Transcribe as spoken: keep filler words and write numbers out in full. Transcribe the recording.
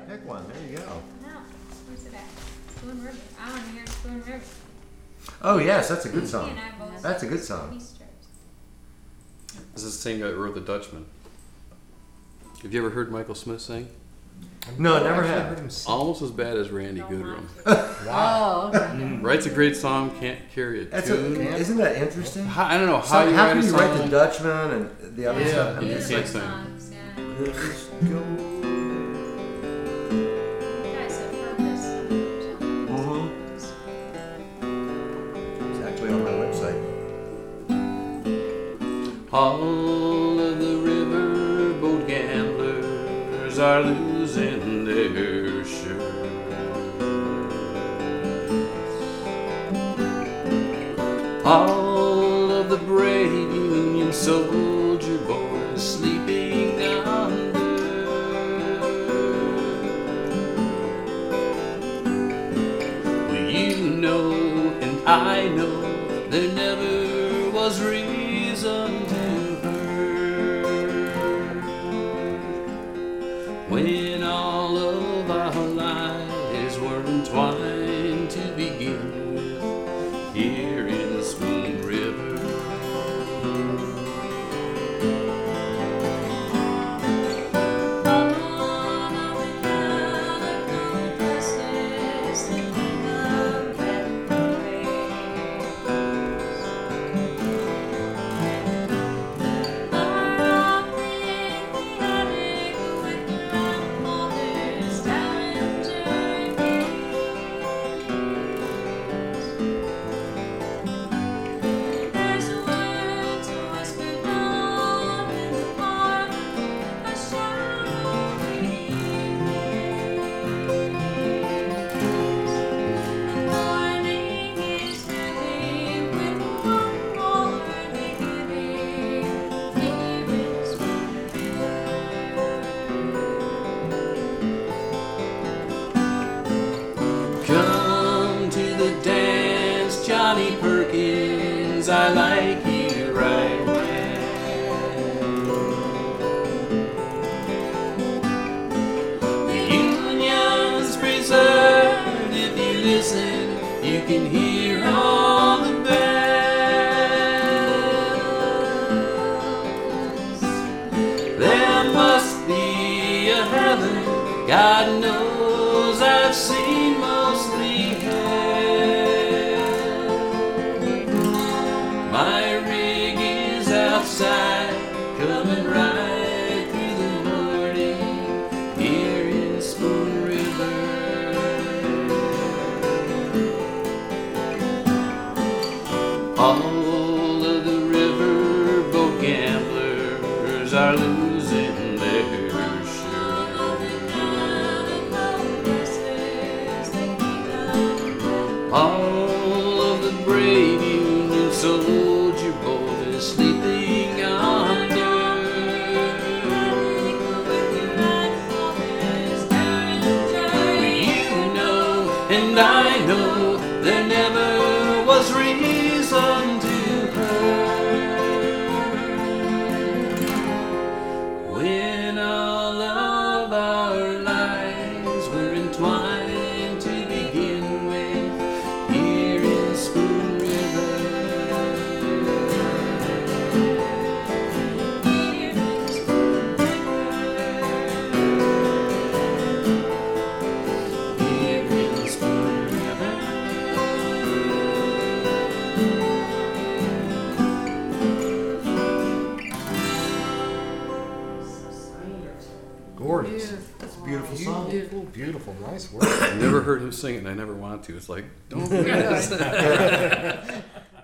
Pick one. There you go. No. Where's it at? Spoon River. I want to hear Spoon River. Oh yes, that's a good song. He and I both That's a good He song. strips. This is the same guy that wrote The Dutchman. Have you ever heard Michael Smith sing? No, never I've have. heard him sing. Almost as bad as Randy Don't Goodrum. want to. Wow. Oh, okay. Writes a great song, can't carry a That's a, tune. isn't that interesting? How, I don't know how So you how write can a you song. write the Dutchman and the other Yeah. stuff? I He mean, has it's can't good sing. songs, yeah. like, let's go. Guys have purpose. Mhm. It's actually on my website. All of the riverboat gamblers are losing their shirts. All of the brave Union soldier boys sleeping under. Well, you know and I know there never was reason to hurt when all of our lives were entwined to begin with here in Spoon River. Come to the dance, Johnny Perkins, I like you right now. The Union's preserved, if you listen, you can hear all the bells. There must be a heaven, God knows I've seen mostly hell. My rig is outside, coming right through the morning here in Spoon River. All of the riverboat gamblers are losing their all of the brave Union soldier boys sleeping under. You know and I know there never was reason to hurt when all of our lives were entwined to begin with here in Spoon River. Here in Spoon River. Gorgeous. That's a beautiful song. Beautiful, beautiful. Nice work. I never heard him sing it and I never want to. It's like, don't do this.